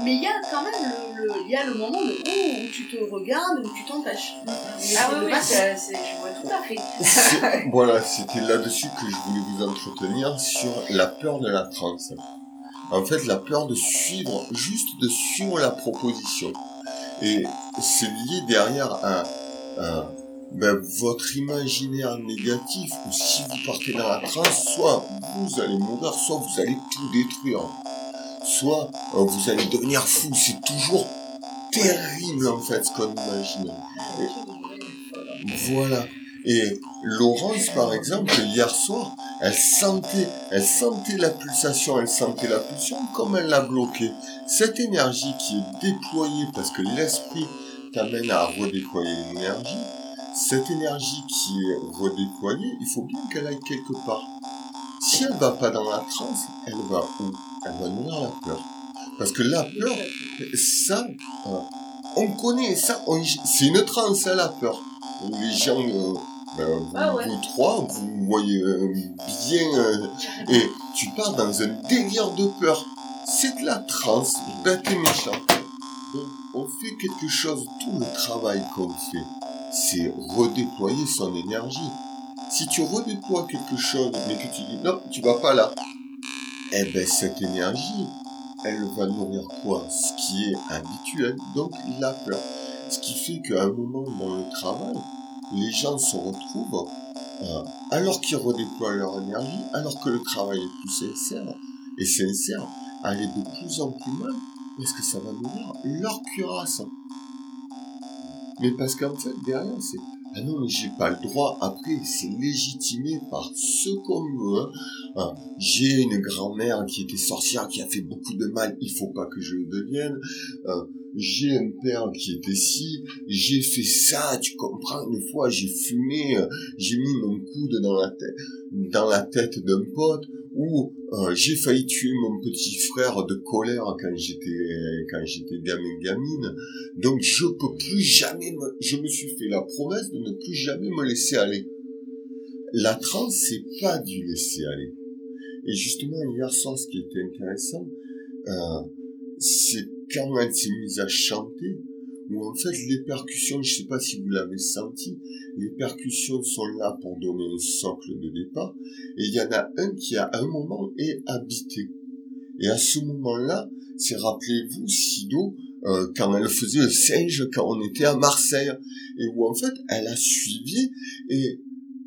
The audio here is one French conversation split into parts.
Mais il y a quand même il y a le moment où tu te regardes, où tu t'empêches. Oui, je vois tout à fait. Voilà, c'était là-dessus que je voulais vous entretenir sur la peur de la transe. En fait, la peur de suivre la proposition. Et c'est lié derrière à votre imaginaire négatif, ou si vous partez dans la transe, soit vous allez mourir, soit vous allez tout détruire. Soit vous allez devenir fou. C'est toujours terrible en fait ce qu'on imagine. Voilà. Et Laurence, par exemple, hier soir, elle sentait la pulsation, comme elle l'a bloquée. Cette énergie qui est déployée, parce que l'esprit t'amène à redéployer l'énergie, cette énergie qui est redéployée, il faut bien qu'elle aille quelque part. Si elle va pas dans la transe, elle va où? Elle va nourrir la peur. Parce que la peur, ça, on connaît ça, c'est une transe, la peur. Les gens, vous trois, vous voyez bien, et tu pars dans un délire de peur. C'est de la transe, bête et méchant. Donc, on fait quelque chose, tout le travail qu'on fait, c'est redéployer son énergie. Si tu redéploies quelque chose, mais que tu dis non, tu vas pas là, cette énergie, elle va nourrir quoi? Ce qui est habituel, donc la peur. Ce qui fait qu'à un moment dans le travail, les gens se retrouvent, alors qu'ils redéploient leur énergie, alors que le travail est plus sincère, à aller de plus en plus mal, parce que ça va nourrir leur cuirasse. Mais parce qu'en fait, derrière, c'est ah non, mais j'ai pas le droit. Après, c'est légitimé par ceux comme eux. J'ai une grand-mère qui était sorcière, qui a fait beaucoup de mal. Il faut pas que je le devienne. J'ai un père qui était ci. J'ai fait ça. Tu comprends? Une fois, j'ai fumé. J'ai mis mon coude dans la tête d'un pote. Ou j'ai failli tuer mon petit frère de colère quand j'étais gamine. Donc je peux plus jamais je me suis fait la promesse de ne plus jamais me laisser aller. La transe, c'est pas du laisser aller. Et justement, hier soir, ce qui était intéressant, c'est quand elle s'est mise à chanter, où en fait les percussions, je sais pas si vous l'avez senti, les percussions sont là pour donner un socle de départ, et il y en a un qui à un moment est habité. Et à ce moment-là, c'est, rappelez-vous, Sido, quand elle faisait le singe, quand on était à Marseille, et où en fait elle a suivi, et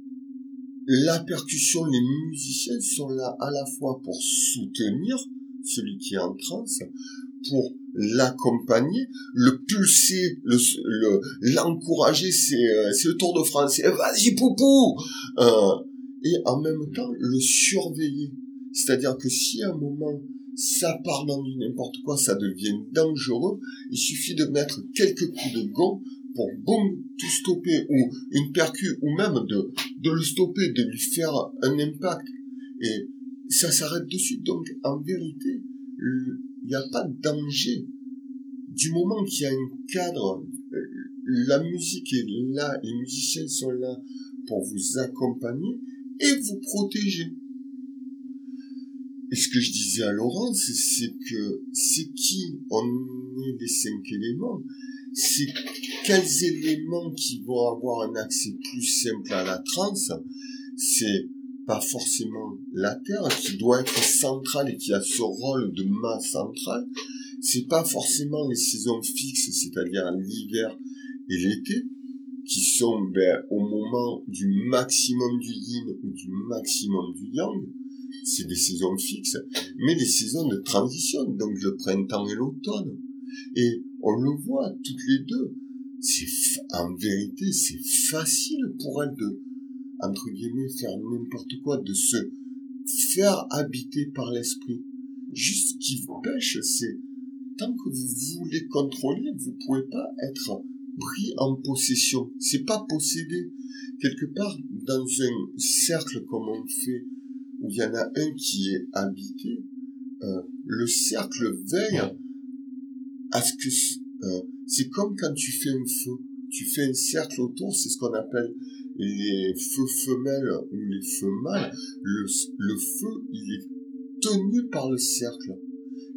la percussion, les musiciens sont là à la fois pour soutenir celui qui est en transe, pour l'accompagner, le pulser, l'encourager, c'est le Tour de France, et vas-y poupou, et en même temps le surveiller. C'est-à-dire que si à un moment ça part dans du n'importe quoi, ça devient dangereux, il suffit de mettre quelques coups de gong pour boum, tout stopper, ou une percu, ou même de le stopper, de lui faire un impact. Et ça s'arrête de suite. Donc, en vérité, il n'y a pas de danger. Du moment qu'il y a un cadre, la musique est là, les musiciens sont là pour vous accompagner et vous protéger. Et ce que je disais à Laurence, c'est que c'est qui on est les 5 éléments, c'est quels éléments qui vont avoir un accès plus simple à la transe. C'est pas forcément la Terre qui doit être centrale et qui a ce rôle de masse centrale. C'est pas forcément les saisons fixes, c'est-à-dire l'hiver et l'été, qui sont au moment du maximum du yin ou du maximum du yang. C'est des saisons fixes, mais des saisons de transition, donc le printemps et l'automne. Et on le voit toutes les deux. En vérité, c'est facile pour elles de, entre guillemets, faire n'importe quoi, de se faire habiter par l'esprit. Juste ce qui vous pêche, c'est tant que vous voulez contrôler, vous pouvez pas être pris en possession. C'est pas posséder. Quelque part, dans un cercle comme on fait, où il y en a un qui est habité, le cercle veille à ce que... c'est comme quand tu fais un feu. Tu fais un cercle autour, c'est ce qu'on appelle les feux femelles ou les feux mâles. Le feu, il est tenu par le cercle.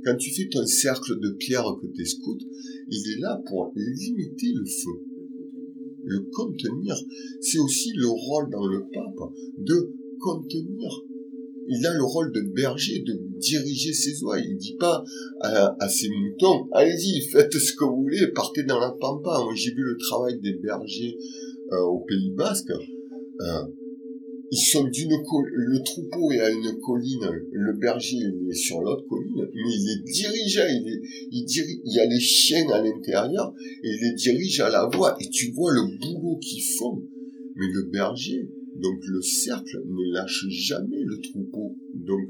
Quand tu fais ton cercle de pierre que t'es scout, il est là pour limiter le feu, le contenir. C'est aussi le rôle dans le pape de contenir. Il a le rôle de berger, de diriger ses oies. Il dit pas à ses moutons, allez-y, faites ce que vous voulez, partez dans la pampa. Moi, j'ai vu le travail des bergers au Pays Basque. Ils sont le troupeau est à une colline, le berger il est sur l'autre colline, mais il les dirige, il y a les chiens à l'intérieur, et il les dirige à la voie, et tu vois le boulot qu'ils font. Mais le berger, donc le cercle, ne lâche jamais le troupeau, donc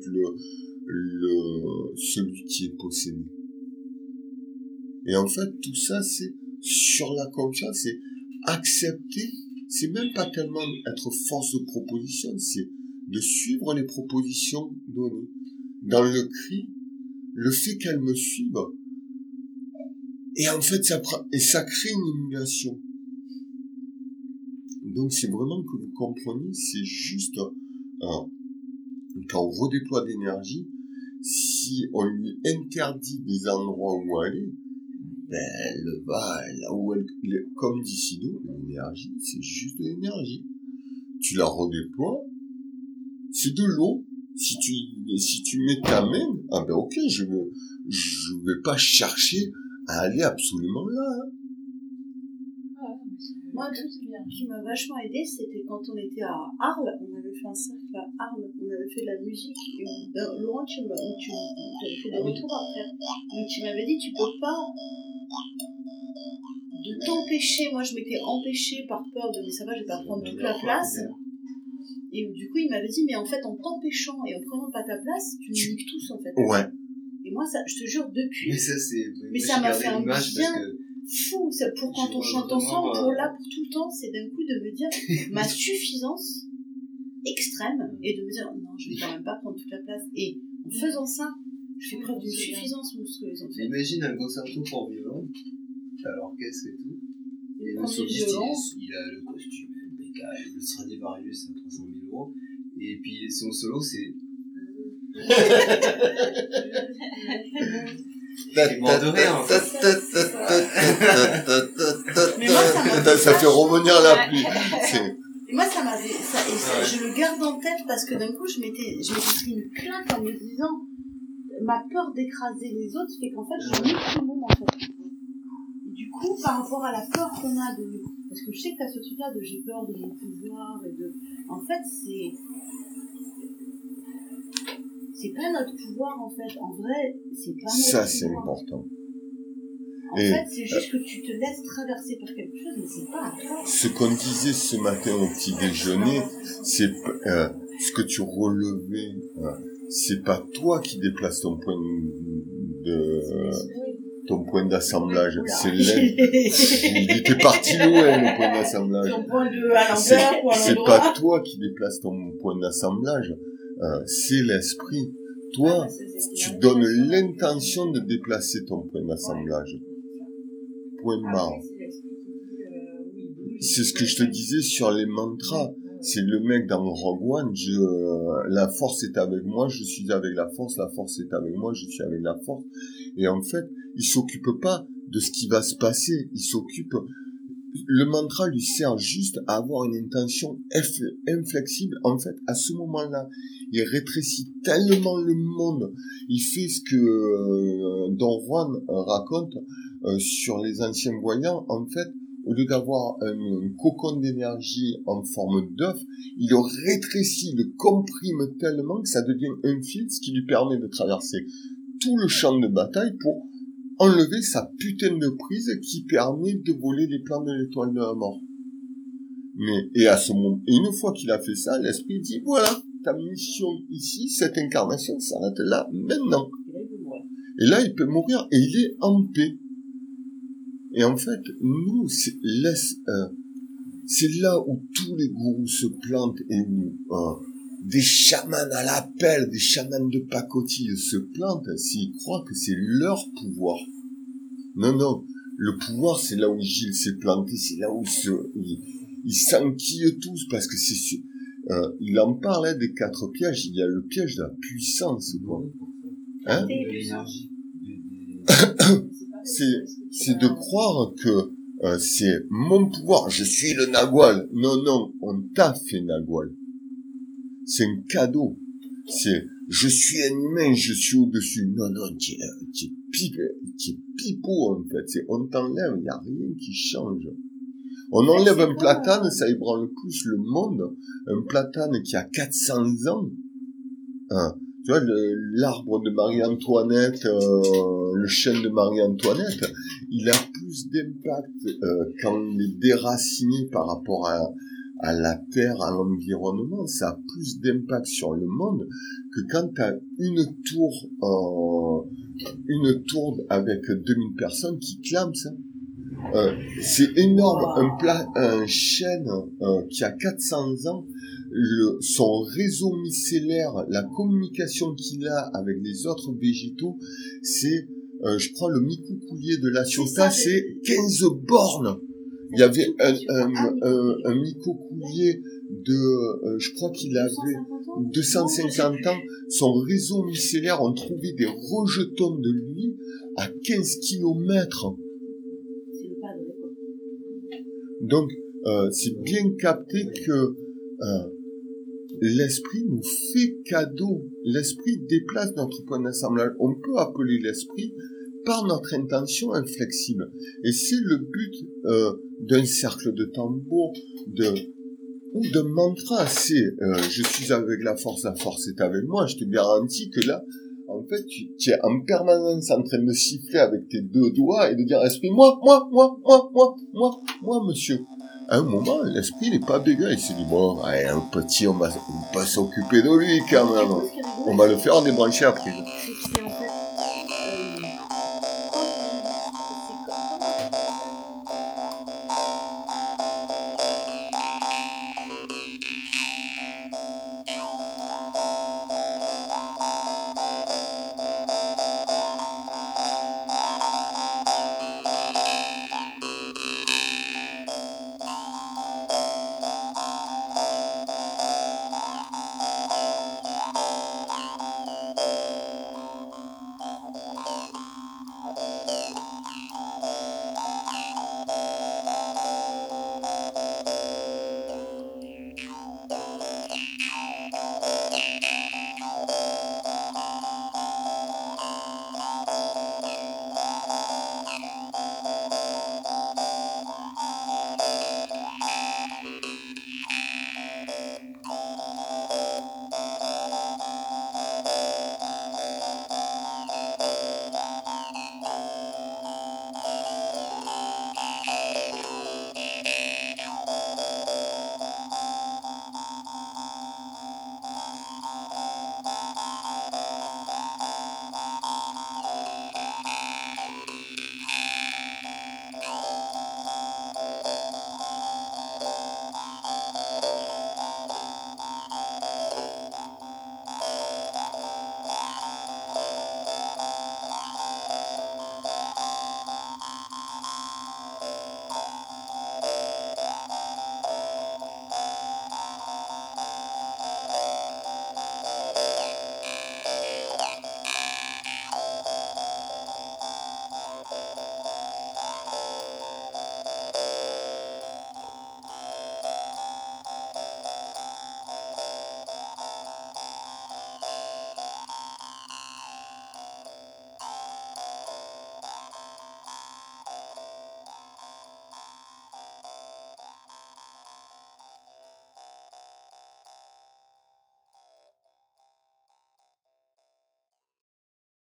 celui qui est possédé. Et en fait, tout ça, c'est sur la confiance, c'est accepter. C'est même pas tellement être force de proposition, c'est de suivre les propositions données. Dans le cri, le fait qu'elle me suive, et en fait, ça crée une émulation. Donc, c'est vraiment que vous compreniez, c'est juste, quand on redéploie d'énergie, si on lui interdit des endroits où aller, elle va là où comme dit Sido, l'énergie, c'est juste de l'énergie. Tu la redéploies, c'est de l'eau. Si tu mets ta main, ok, je vais pas chercher à aller absolument là. Hein. Moi, un truc qui m'a vachement aidé, c'était quand on était à Arles, on avait fait un cercle à Arles, on avait fait de la musique, et Laurent, tu avais fait des retours après. Donc tu m'avais dit, tu peux pas de t'empêcher, moi je m'étais empêchée par peur de, mais ça va, je vais pas prendre toute la place. Et du coup, il m'avait dit, mais en fait, en t'empêchant et en prenant pas ta place, tu nous niques tous, en fait. Ouais. Et moi, ça, je te jure, depuis. Mais ça, c'est. Mais ça m'a fait un bien que fou. Ça, pour quand on chante ensemble, pour là, pour tout le temps, c'est d'un coup de me dire ma suffisance extrême et de me dire, non, je vais quand même pas prendre toute la place. Et en faisant ça, je fais preuve d'une suffisance monstrueuse, en fait. Imagine un concerto pour violon, à l'orchestre et tout. Et le soliste, il a le costume. Le Stradivarius à 300 000 €, et puis son solo c'est mort de rire en fait. Mais moi, ça fait revenir la pluie. Et moi ça je le garde en tête parce que d'un coup je m'étais pris une claque en me disant ma peur d'écraser les autres fait qu'en fait je nique tout le monde en fait. Et du coup par rapport à la peur qu'on a de nous, parce que je sais que t'as ce truc-là de j'ai peur de mon pouvoir et de... En fait, c'est pas notre pouvoir, en fait. En vrai, c'est pas notre pouvoir. Ça, c'est important. En fait, c'est juste que tu te laisses traverser par quelque chose, mais c'est pas à toi. Ce qu'on disait ce matin au petit déjeuner, c'est ce que tu relevais. C'est pas toi qui déplaces ton point d'assemblage, c'est il était parti loin le point d'assemblage. Ton point à l'envers ou à l'endroit. C'est pas toi qui déplace ton point d'assemblage, c'est l'esprit. Toi, tu donnes l'intention de déplacer ton point d'assemblage. Point barre. C'est ce que je te disais sur les mantras. C'est le mec dans Rogue One, la force est avec moi, je suis avec la force est avec moi, je suis avec la force. Et en fait, il s'occupe pas de ce qui va se passer, le mantra lui sert juste à avoir une intention inflexible. En fait, à ce moment-là, il rétrécit tellement le monde, il fait ce que Don Juan raconte sur les anciens voyants. En fait, au lieu d'avoir un cocon d'énergie en forme d'œuf, il le rétrécit, le comprime tellement que ça devient un fil, ce qui lui permet de traverser tout le champ de bataille pour enlever sa putain de prise qui permet de voler les plans de l'étoile de la mort. Et à ce moment, et une fois qu'il a fait ça, l'esprit dit, voilà, ta mission ici, cette incarnation s'arrête là, maintenant. Et là, il peut mourir, et il est en paix. Et en fait, nous, c'est là où tous les gourous se plantent et où des chamans à l'appel, des chamans de pacotille se plantent s'ils croient que c'est leur pouvoir. Non, le pouvoir, c'est là où Gilles s'est planté, c'est là où ils s'enquillent tous, parce que il en parlait des 4 pièges, il y a le piège de la puissance, quoi. Hein? c'est de croire que c'est mon pouvoir, je suis le Nagual. Non, on t'a fait Nagual. C'est un cadeau. C'est je suis un humain, je suis au-dessus. Non, tu es pipeau en fait. C'est on t'enlève, il n'y a rien qui change. On enlève un platane, ça ébranle plus le monde. Un platane qui a 400 ans. Tu vois, l'arbre de Marie-Antoinette, le chêne de Marie-Antoinette, il a plus d'impact quand il est déraciné par rapport à la terre, à l'environnement. Ça a plus d'impact sur le monde que quand tu as une tour avec 2000 personnes qui clament ça. C'est énorme. Un chêne qui a 400 ans, son réseau mycellaire, la communication qu'il a avec les autres végétaux, c'est, je crois, le micoucoulier de la Ciotat, c'est 15 bornes. Il y avait un micoulier de, je crois qu'il avait 250 ans. Son réseau mycellaire, on trouvait des rejetons de lui à 15 kilomètres. Donc, c'est bien capté que l'esprit nous fait cadeau. L'esprit déplace notre point d'assemblage. On peut appeler l'esprit par notre intention inflexible. Et c'est le but d'un cercle de tambour ou d'un mantra. C'est je suis avec la force est avec moi. Je te garantis que là, en fait, tu es en permanence en train de siffler avec tes deux doigts et de dire esprit, moi, monsieur. À un moment, l'esprit n'est pas béguin. Il s'est dit, bon, allez, un petit, on va s'occuper de lui quand même. On va le faire débrancher après.